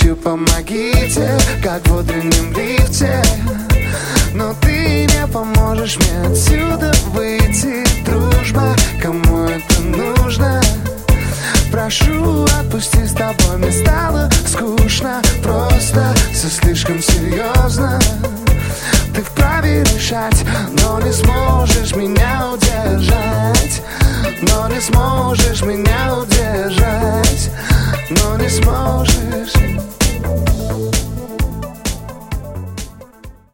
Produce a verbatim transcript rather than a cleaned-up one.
кричу помогите, как в утреннем лифте. Но ты не поможешь мне отсюда выйти. Дружба, кому это нужно? Прошу, отпусти, с тобой мне стало скучно. Просто все слишком серьезно. Ты вправе решать, но не сможешь меня удержать. Но не сможешь меня удержать. Но не сможешь.